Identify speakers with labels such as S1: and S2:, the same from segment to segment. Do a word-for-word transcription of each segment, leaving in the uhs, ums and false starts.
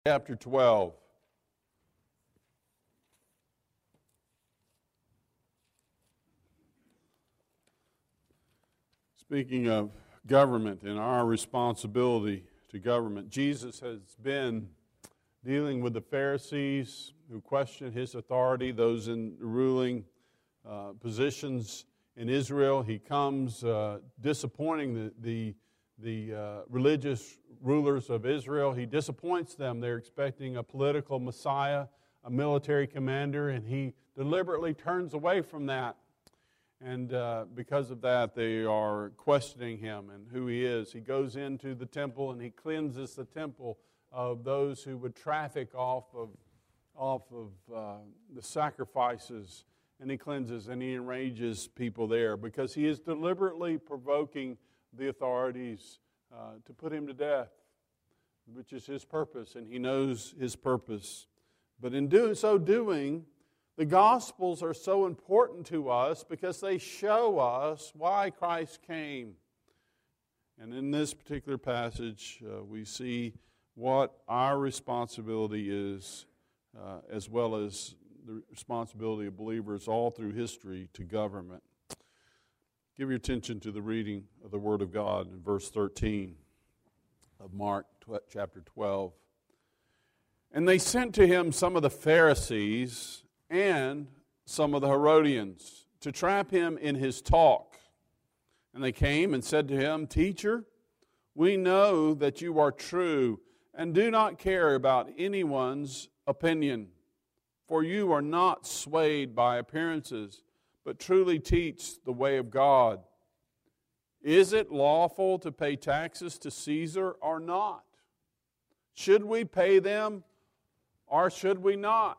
S1: Chapter twelve. Speaking of government and our responsibility to government, Jesus has been dealing with the Pharisees who question his authority, those in ruling uh, positions in Israel. He comes uh, disappointing the, the, the uh, religious rulers of Israel. He disappoints them. They're expecting a political Messiah, a military commander, and he deliberately turns away from that. And uh, because of that, they are questioning him and who he is. He goes into the temple and he cleanses the temple of those who would traffic off of, off of uh, the sacrifices. And he cleanses and he enrages people there because he is deliberately provoking the authorities uh, to put him to death, which is his purpose, and he knows his purpose. But in do, so doing, the Gospels are so important to us because they show us why Christ came. And in this particular passage, uh, we see what our responsibility is, uh, as well as the responsibility of believers all through history to government. Give your attention to the reading of the Word of God in verse thirteen of Mark chapter twelve. And they sent to him some of the Pharisees and some of the Herodians to trap him in his talk. And they came and said to him, "Teacher, we know that you are true and do not care about anyone's opinion, for you are not swayed by appearances, but truly teach the way of God. Is it lawful to pay taxes to Caesar or not? Should we pay them or should we not?"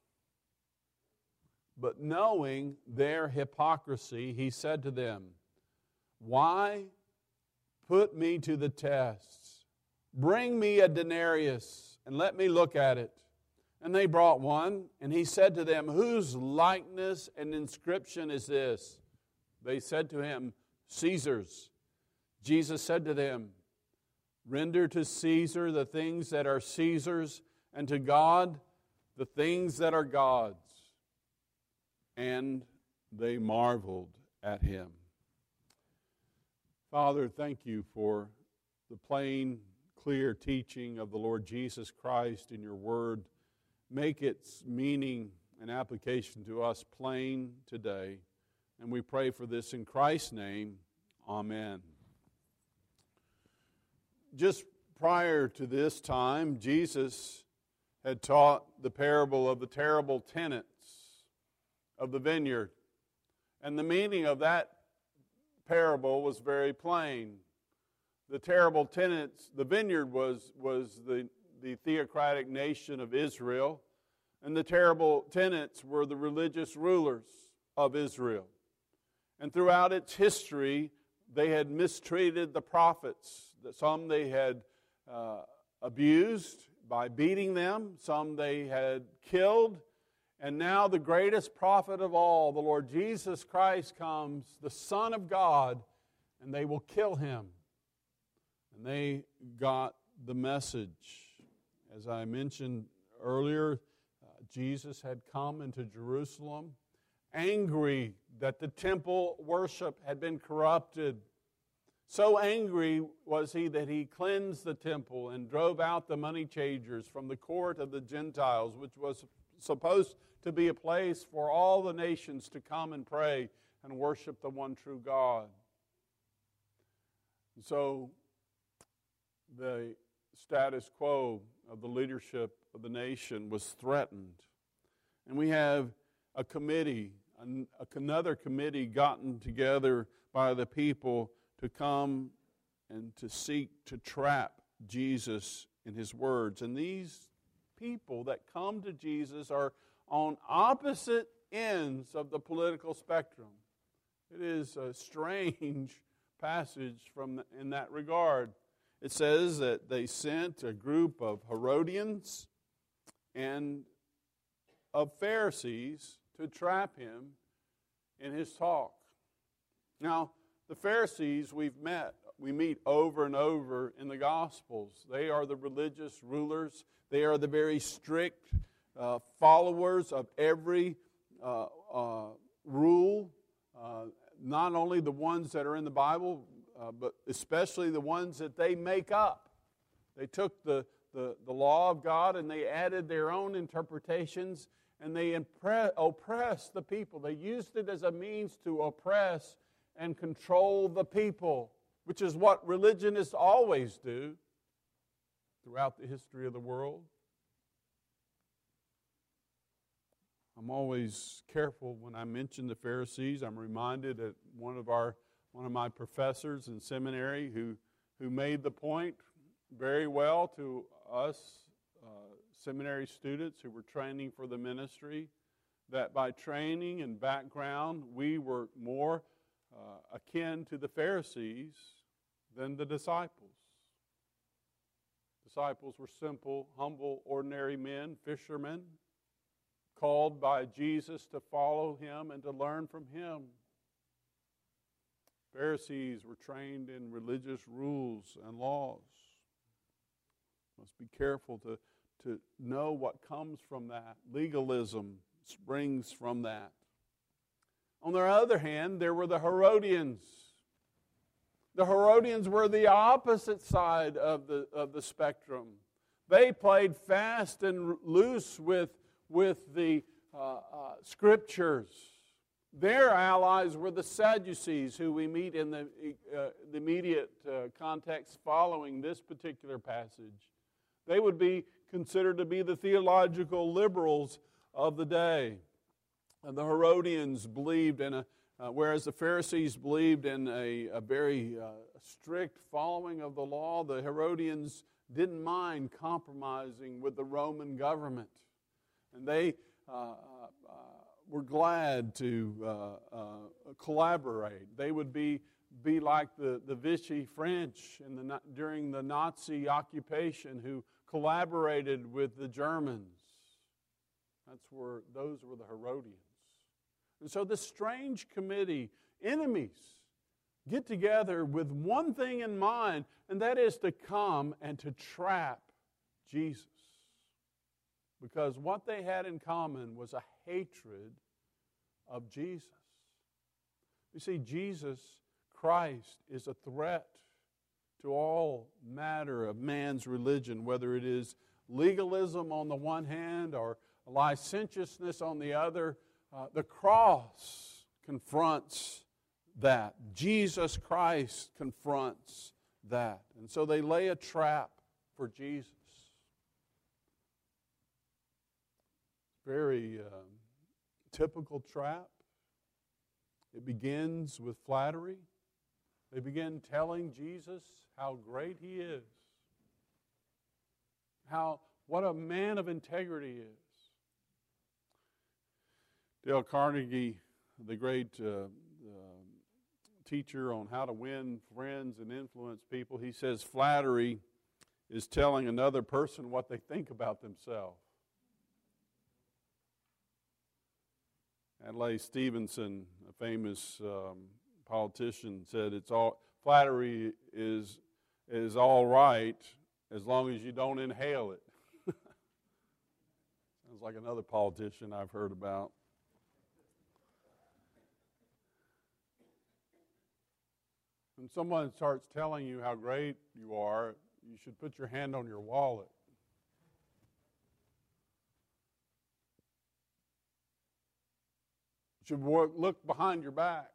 S1: But knowing their hypocrisy, he said to them, "Why put me to the test? Bring me a denarius and let me look at it." And they brought one, and he said to them, "Whose likeness and inscription is this?" They said to him, "Caesar's." Jesus said to them, "Render to Caesar the things that are Caesar's, and to God the things that are God's." And they marveled at him. Father, thank you for the plain, clear teaching of the Lord Jesus Christ in your word. Make its meaning and application to us plain today. And we pray for this in Christ's name. Amen. Just prior to this time, Jesus had taught the parable of the terrible tenants of the vineyard. And the meaning of that parable was very plain. The terrible tenants, the vineyard was, was the, the theocratic nation of Israel, and the terrible tenants were the religious rulers of Israel. And throughout its history, they had mistreated the prophets. Some they had uh, abused by beating them. Some they had killed. And now the greatest prophet of all, the Lord Jesus Christ, comes, the Son of God, and they will kill him. And they got the message. As I mentioned earlier, uh, Jesus had come into Jerusalem, angry that the temple worship had been corrupted. So angry was he that he cleansed the temple and drove out the money changers from the court of the Gentiles, which was supposed to be a place for all the nations to come and pray and worship the one true God. So the status quo of the leadership of the nation was threatened. And we have a committee, another committee gotten together by the people to come and to seek to trap Jesus in his words. And these people that come to Jesus are on opposite ends of the political spectrum. It is a strange passage from the, in that regard. It says that they sent a group of Herodians and of Pharisees to trap him in his talk. Now, the Pharisees we've met we meet over and over in the Gospels. They are the religious rulers. They are the very strict uh, followers of every uh, uh, rule, uh, not only the ones that are in the Bible, uh, but especially the ones that they make up. They took the, the, the law of God and they added their own interpretations, and they impre- oppressed the people. They used it as a means to oppress and control the people, which is what religionists always do throughout the history of the world. I'm always careful when I mention the Pharisees. I'm reminded that one of our one of my professors in seminary who who made the point very well to us uh, seminary students who were training for the ministry, that by training and background we were more uh, akin to the Pharisees than the disciples. Disciples were simple, humble, ordinary men, fishermen, called by Jesus to follow Him and to learn from Him. Pharisees were trained in religious rules and laws. Must be careful to, to know what comes from that. Legalism springs from that. On the other hand, there were the Herodians. The Herodians were the opposite side of the, of the spectrum. They played fast and loose with with the uh, uh, Scriptures. Their allies were the Sadducees, who we meet in the, uh, the immediate uh, context following this particular passage. They would be considered to be the theological liberals of the day. And the Herodians believed in a, uh, whereas the Pharisees believed in a, a very uh, strict following of the law, the Herodians didn't mind compromising with the Roman government. And they uh, uh, were glad to uh, uh, collaborate. They would be be like the, the Vichy French in the, during the Nazi occupation, who collaborated with the Germans. That's where those were the Herodians. And so this strange committee, enemies, get together with one thing in mind, and that is to come and to trap Jesus. Because what they had in common was a hatred of Jesus. You see, Jesus Christ is a threat to all matter of man's religion, whether it is legalism on the one hand or licentiousness on the other. Uh, the cross confronts that. Jesus Christ confronts that. And so they lay a trap for Jesus. Very uh, typical trap. It begins with flattery. They begin telling Jesus how great He is, how what a man of integrity is. Dale Carnegie, the great uh, uh, teacher on how to win friends and influence people, he says flattery is telling another person what they think about themselves. Adlai Stevenson, a famous um, politician, said it's all flattery is is all right as long as you don't inhale it. Sounds like another politician I've heard about. When someone starts telling you how great you are, you should put your hand on your wallet. You should look behind your back.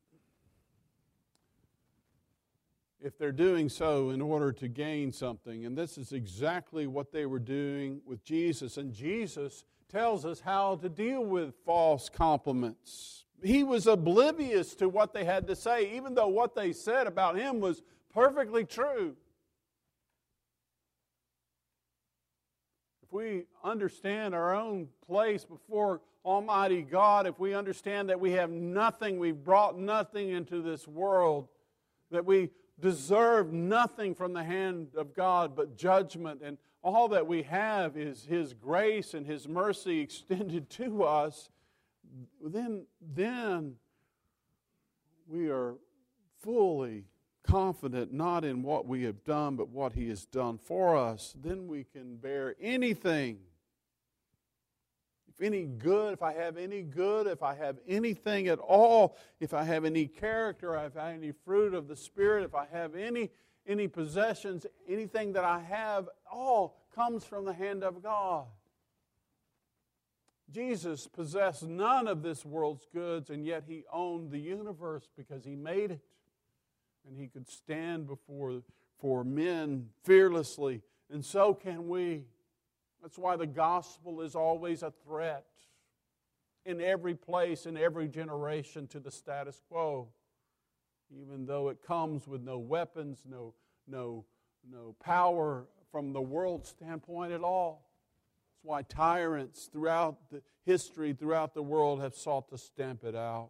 S1: If they're doing so in order to gain something. And this is exactly what they were doing with Jesus. And Jesus tells us how to deal with false compliments. He was oblivious to what they had to say, even though what they said about Him was perfectly true. If we understand our own place before Almighty God, if we understand that we have nothing, we've brought nothing into this world, that we deserve nothing from the hand of God but judgment, and all that we have is His grace and His mercy extended to us, then, then we are fully confident not in what we have done, but what He has done for us, then we can bear anything. If any good, if I have any good, if I have anything at all, if I have any character, if I have any fruit of the Spirit, if I have any, any possessions, anything that I have, all comes from the hand of God. Jesus possessed none of this world's goods, and yet He owned the universe because He made it. And He could stand before for men fearlessly, and so can we. That's why the gospel is always a threat in every place, in every generation to the status quo. Even though it comes with no weapons, no, no, no power from the world's standpoint at all. That's why tyrants throughout the history, throughout the world have sought to stamp it out.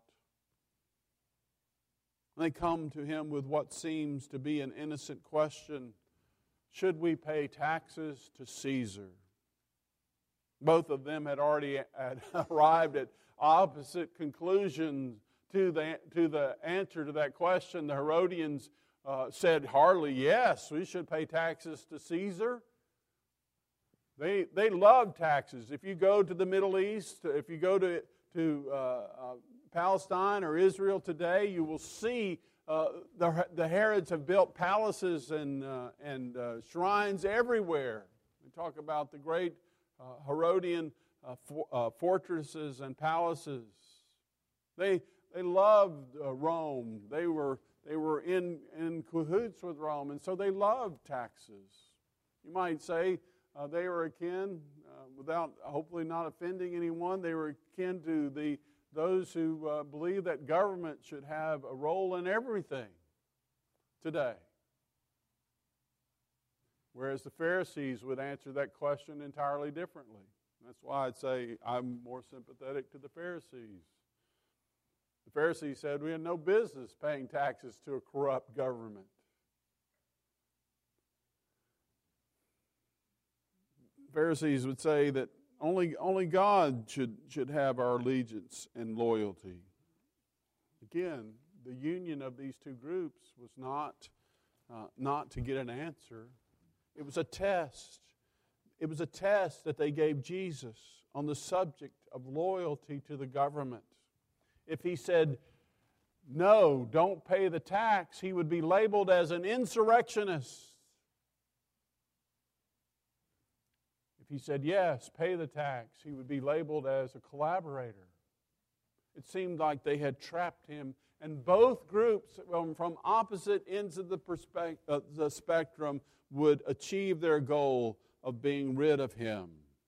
S1: They come to Him with what seems to be an innocent question. Should we pay taxes to Caesar? Both of them had already had arrived at opposite conclusions to the, to the answer to that question. The Herodians uh, said hardly, yes, we should pay taxes to Caesar. They, they love taxes. If you go to the Middle East, if you go to, to uh, uh, Palestine or Israel today, you will see uh, the, the Herods have built palaces and, uh, and uh, shrines everywhere. We talk about the great uh, Herodian uh, for, uh, fortresses and palaces. They, they loved uh, Rome. They were, they were in, in cahoots with Rome, and so they loved taxes. You might say uh, they were akin, uh, without hopefully not offending anyone, they were akin to the those who uh, believe that government should have a role in everything today. Whereas the Pharisees would answer that question entirely differently. That's why I'd say I'm more sympathetic to the Pharisees. The Pharisees said we had no business paying taxes to a corrupt government. The Pharisees would say that only, only God should, should have our allegiance and loyalty. Again, the union of these two groups was not, uh, not to get an answer. It was a test. It was a test that they gave Jesus on the subject of loyalty to the government. If he said, no, don't pay the tax, he would be labeled as an insurrectionist. If he said, yes, pay the tax, he would be labeled as a collaborator. It seemed like they had trapped him, and both groups from opposite ends of the, perspe- uh, the spectrum would achieve their goal of being rid of him.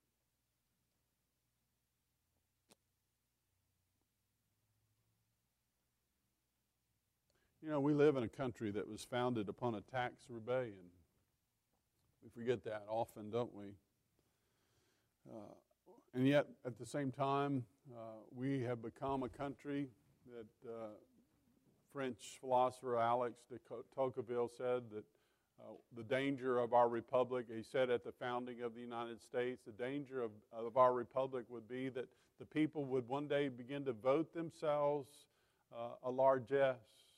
S1: You know, we live in a country that was founded upon a tax rebellion. We forget that often, don't we? Uh, and yet, at the same time, uh, we have become a country that uh, French philosopher Alex de Tocqueville said that uh, the danger of our republic, he said at the founding of the United States, the danger of, of our republic would be that the people would one day begin to vote themselves uh, a largesse.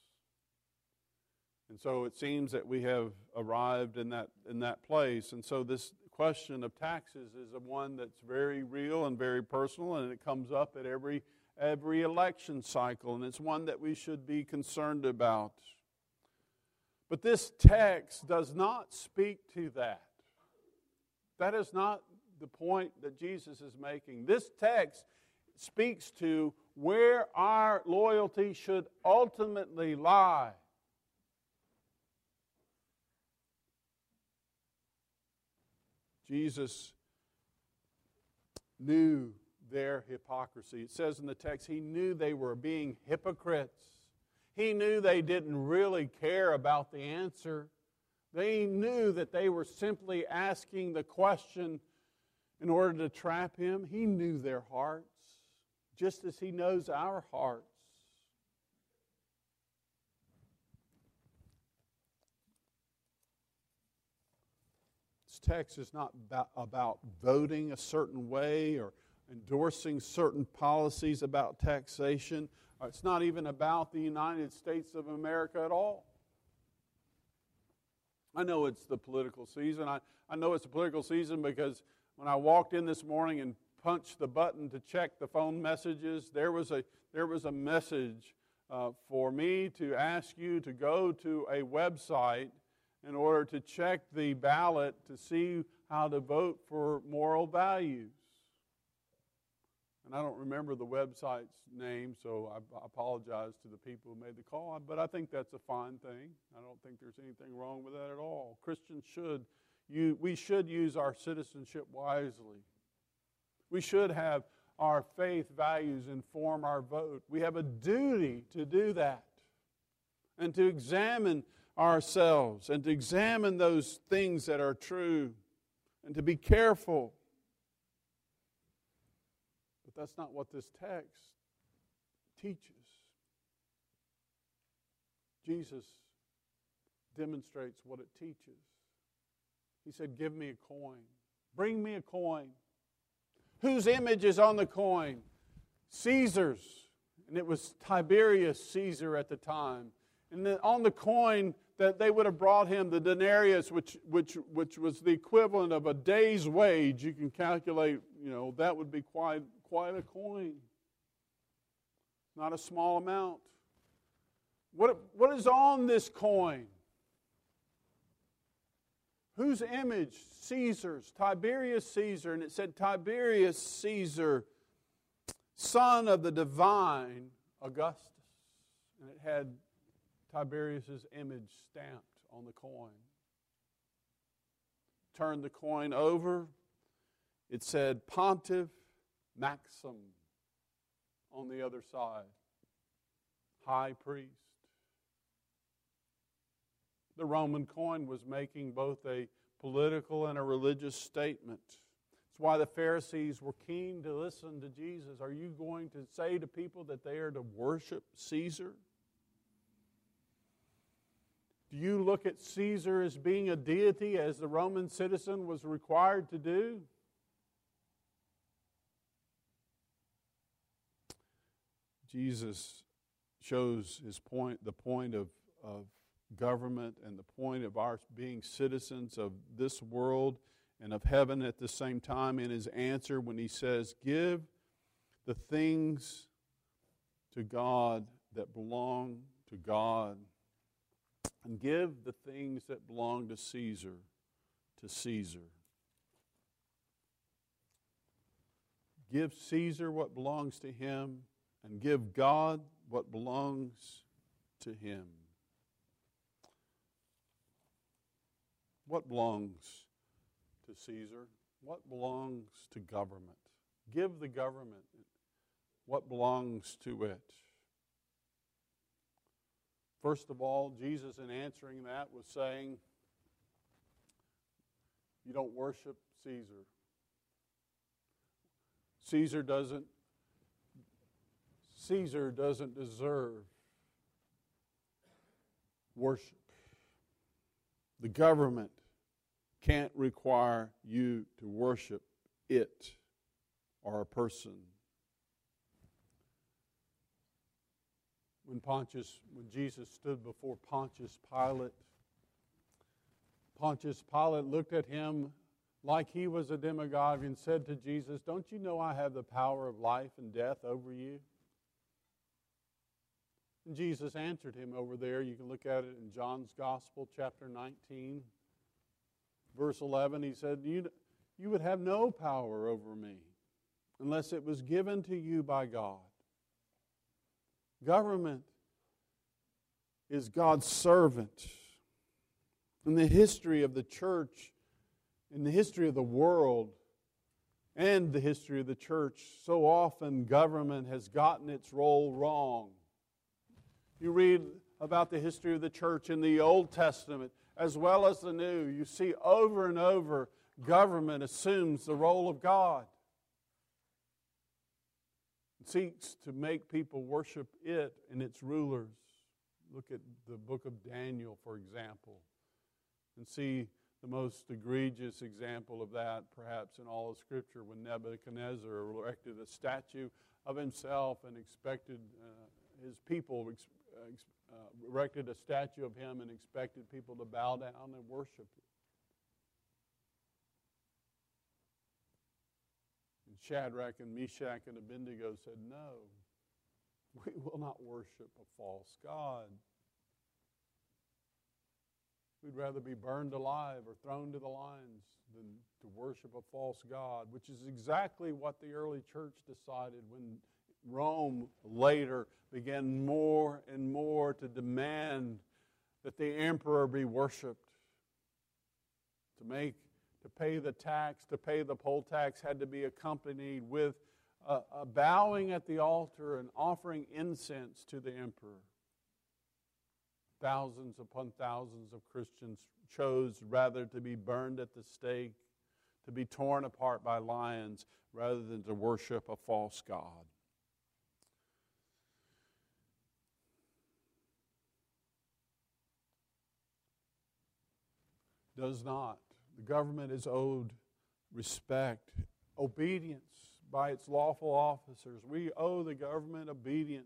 S1: And so it seems that we have arrived in that in that place. And so this question of taxes is a one that's very real and very personal, and it comes up at every every election cycle, and it's one that we should be concerned about. But this text does not speak to that. That is not the point that Jesus is making. This text speaks to where our loyalty should ultimately lie. Jesus knew their hypocrisy. It says in the text, he knew they were being hypocrites. He knew they didn't really care about the answer. They knew that they were simply asking the question in order to trap him. He knew their hearts, just as he knows our hearts. This text is not about, about voting a certain way or endorsing certain policies about taxation. It's not even about the United States of America at all. I know it's the political season. I, I know it's the political season because when I walked in this morning and punched the button to check the phone messages, there was a, there was a message uh, for me to ask you to go to a website in order to check the ballot to see how to vote for moral values. And I don't remember the website's name, so I apologize to the people who made the call. But I think that's a fine thing. I don't think there's anything wrong with that at all. Christians should, you, we should use our citizenship wisely. We should have our faith values inform our vote. We have a duty to do that and to examine ourselves and to examine those things that are true and to be careful. But that's not what this text teaches. Jesus demonstrates what it teaches. He said, give me a coin. Bring me a coin. Whose image is on the coin? Caesar's. And it was Tiberius Caesar at the time. And then on the coin that they would have brought him, the denarius, which, which, which was the equivalent of a day's wage, you can calculate, you know, that would be quite, quite a coin. Not a small amount. What, what is on this coin? Whose image? Caesar's. Tiberius Caesar. And it said Tiberius Caesar, son of the divine Augustus. And it had Tiberius' image stamped on the coin. Turn the coin over. It said Pontiff Maxim on the other side. High priest. The Roman coin was making both a political and a religious statement. That's why the Pharisees were keen to listen to Jesus. Are you going to say to people that they are to worship Caesar? Do you look at Caesar as being a deity as the Roman citizen was required to do? Jesus shows his point, the point of, of government and the point of our being citizens of this world and of heaven at the same time in his answer when he says, give the things to God that belong to God, and give the things that belong to Caesar to Caesar. Give Caesar what belongs to him, and give God what belongs to him. What belongs to Caesar? What belongs to government? Give the government what belongs to it. First of all, Jesus, in answering that, was saying, you don't worship Caesar. Caesar doesn't, Caesar doesn't deserve worship. The government can't require you to worship it or a person. When Pontius, when Jesus stood before Pontius Pilate, Pontius Pilate looked at him like he was a demagogue and said to Jesus, don't you know I have the power of life and death over you? And Jesus answered him over there. You can look at it in John's Gospel, chapter nineteen, verse eleven. He said, you, you would have no power over me unless it was given to you by God. Government is God's servant. In the history of the church, in the history of the world, and the history of the church, so often government has gotten its role wrong. You read about the history of the church in the Old Testament as well as the New. You see over and over government assumes the role of God. It seeks to make people worship it and its rulers. Look at the book of Daniel, for example, and see the most egregious example of that, perhaps in all of Scripture, when Nebuchadnezzar erected a statue of himself and expected uh, his people uh, erected a statue of him and expected people to bow down and worship him. And Shadrach and Meshach and Abednego said, no, we will not worship a false god. We'd rather be burned alive or thrown to the lions than to worship a false god, which is exactly what the early church decided when Rome later began more and more to demand that the emperor be worshipped. To make, to pay the tax, to pay the poll tax had to be accompanied with a, a bowing at the altar and offering incense to the emperor. Thousands upon thousands of Christians chose rather to be burned at the stake, to be torn apart by lions, rather than to worship a false god. Does not. The government is owed respect, obedience by its lawful officers. We owe the government obedience.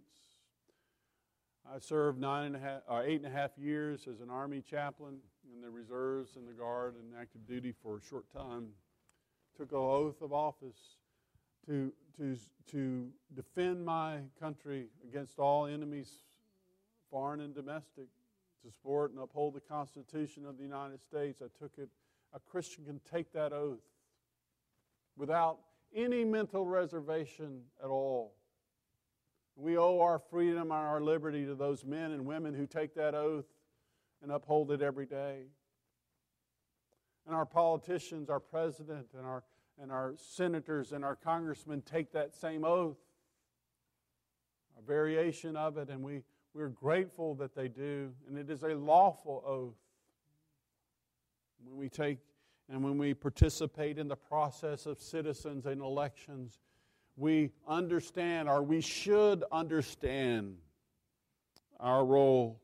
S1: I served nine and a half, or eight and a half years as an Army chaplain in the reserves and the Guard and active duty for a short time. Took an oath of office to, to, to defend my country against all enemies, foreign and domestic, to support and uphold the Constitution of the United States. I took it. A Christian can take that oath without any mental reservation at all. We owe our freedom and our liberty to those men and women who take that oath and uphold it every day. And our politicians, our president, and our, and our senators and our congressmen take that same oath, a variation of it, and we, we're grateful that they do. And it is a lawful oath. When we take and when we participate in the process of citizens and elections, we understand, or we should understand, our role.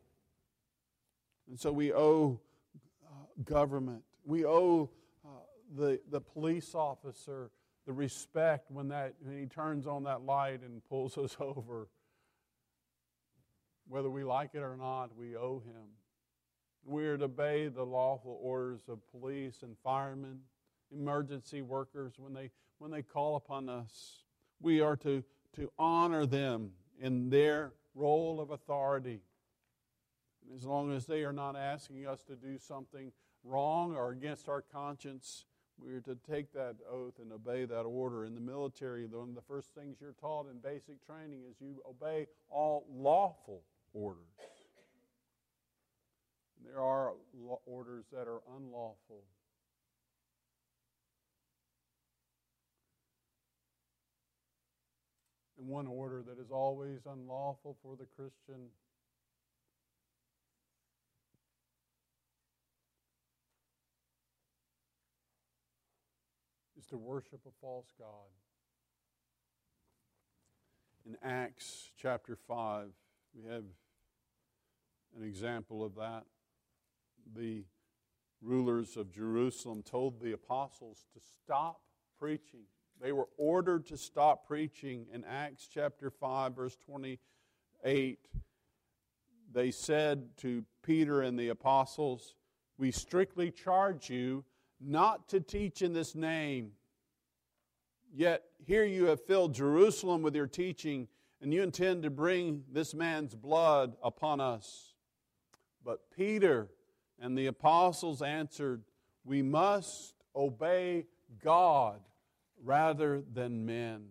S1: And so we owe uh, government. We owe uh, the, the police officer the respect when, that, when he turns on that light and pulls us over. Whether we like it or not, we owe him. We are to obey the lawful orders of police and firemen, emergency workers when they, when they call upon us. We are to, to honor them in their role of authority. And as long as they are not asking us to do something wrong or against our conscience, we are to take that oath and obey that order. In the military, one of the first things you're taught in basic training is you obey all lawful orders. And there are orders that are unlawful. And one order that is always unlawful for the Christian is to worship a false god. In Acts chapter five, we have an example of that. The rulers of Jerusalem told the apostles to stop preaching. They were ordered to stop preaching. In Acts chapter five, verse twenty-eight, they said to Peter and the apostles, "We strictly charge you not to teach in this name. Yet here you have filled Jerusalem with your teaching, and you intend to bring this man's blood upon us." But Peter and the apostles answered, "We must obey God rather than men."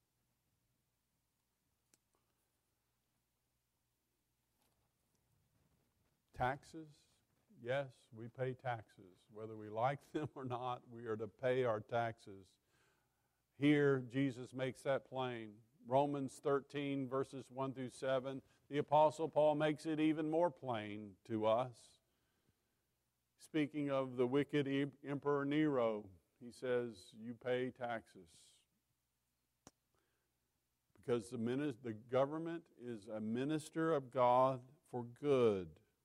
S1: Taxes? Yes, we pay taxes. Whether we like them or not, we are to pay our taxes. Here, Jesus makes that plain. Romans thirteen, verses one through seven, the Apostle Paul makes it even more plain to us. Speaking of the wicked Emperor Nero, he says, you pay taxes. Because the, minis- the government is a minister of God for good.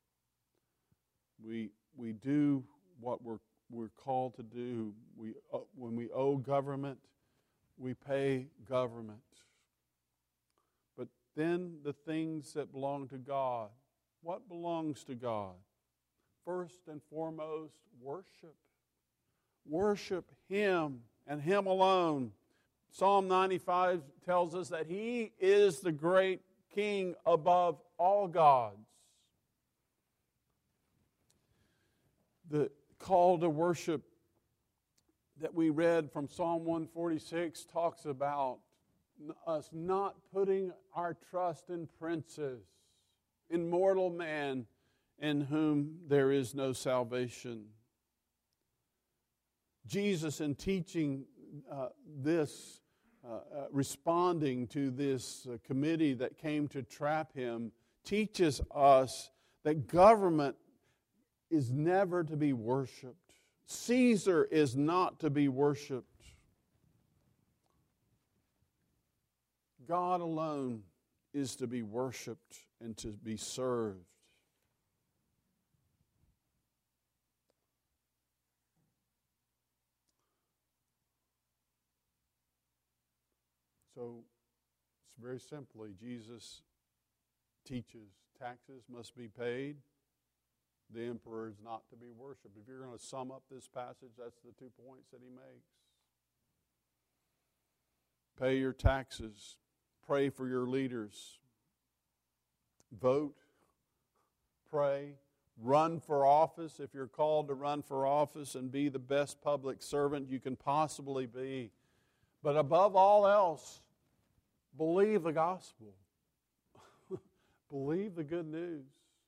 S1: We, we do what we're, we're called to do. We, uh, when we owe government, we pay government. But then the things that belong to God. What belongs to God? First and foremost, worship. Worship Him and Him alone. Psalm ninety-five tells us that He is the great King above all gods. The call to worship that we read from Psalm one forty-six talks about us not putting our trust in princes, in mortal man, in whom there is no salvation. Jesus, in teaching uh, this, uh, uh, responding to this uh, committee that came to trap Him, teaches us that government is never to be worshipped. Caesar is not to be worshipped. God alone is to be worshipped and to be served. So, it's very simply, Jesus teaches taxes must be paid. The emperor is not to be worshipped. If you're going to sum up this passage, that's the two points that he makes. Pay your taxes. Pray for your leaders. Vote. Pray. Run for office if you're called to run for office and be the best public servant you can possibly be. But above all else, believe the gospel. Believe the good news.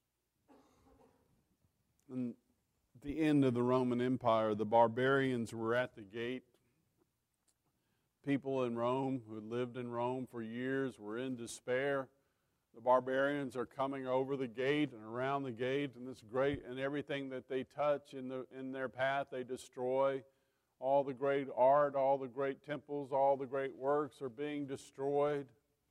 S1: And at the end of the Roman Empire, the barbarians were at the gate. People in Rome who had lived in Rome for years were in despair. The barbarians are coming over the gate and around the gate, and this great and everything that they touch in the in their path they destroy. All the great art, all the great temples, all the great works are being destroyed.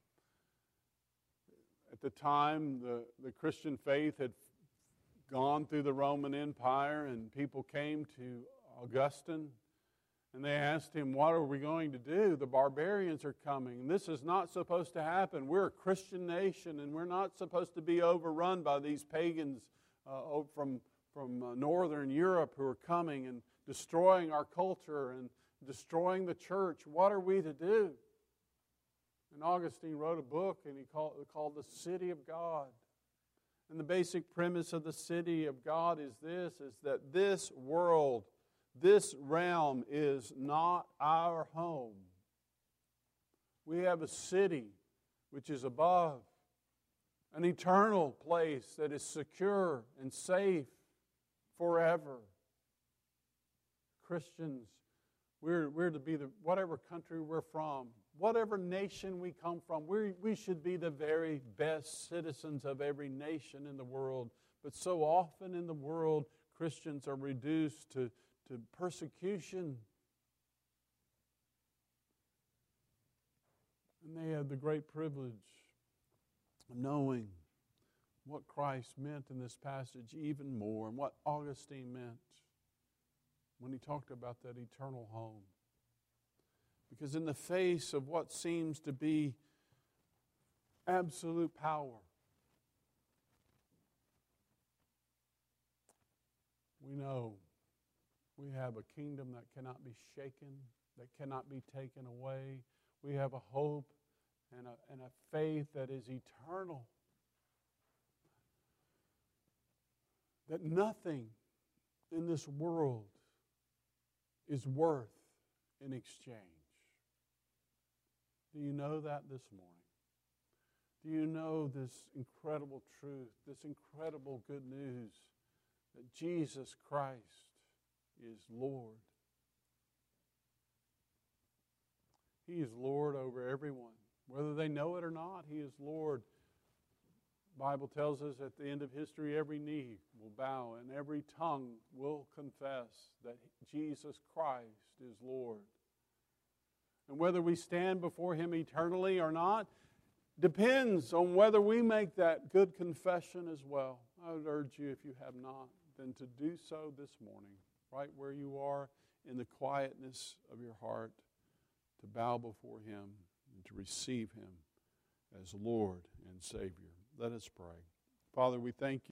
S1: At the time, the, the Christian faith had gone through the Roman Empire, and people came to Augustine, and they asked him, what are we going to do? The barbarians are coming, and this is not supposed to happen. We're a Christian nation, and we're not supposed to be overrun by these pagans uh, from, from uh, Northern Europe who are coming and destroying our culture and destroying the church. What are we to do? And Augustine wrote a book, and he called it called The City of God. And the basic premise of the city of God is this, is that this world, this realm is not our home. We have a city which is above, an eternal place that is secure and safe forever. Christians, we're, we're to be the, whatever country we're from, whatever nation we come from, we we should be the very best citizens of every nation in the world. But so often in the world, Christians are reduced to, to persecution. And they have the great privilege of knowing what Christ meant in this passage even more, and what Augustine meant when he talked about that eternal home. Because in the face of what seems to be absolute power, we know we have a kingdom that cannot be shaken, that cannot be taken away. We have a hope and a, and a faith that is eternal. That nothing in this world is worth in exchange. Do you know that this morning? Do you know this incredible truth, this incredible good news that Jesus Christ is Lord? He is Lord over everyone. Whether they know it or not, He is Lord. The Bible tells us at the end of history, every knee will bow and every tongue will confess that Jesus Christ is Lord. And whether we stand before Him eternally or not depends on whether we make that good confession as well. I would urge you, if you have not, then to do so this morning, right where you are, in the quietness of your heart, to bow before Him and to receive Him as Lord and Savior. Let us pray. Father, we thank you.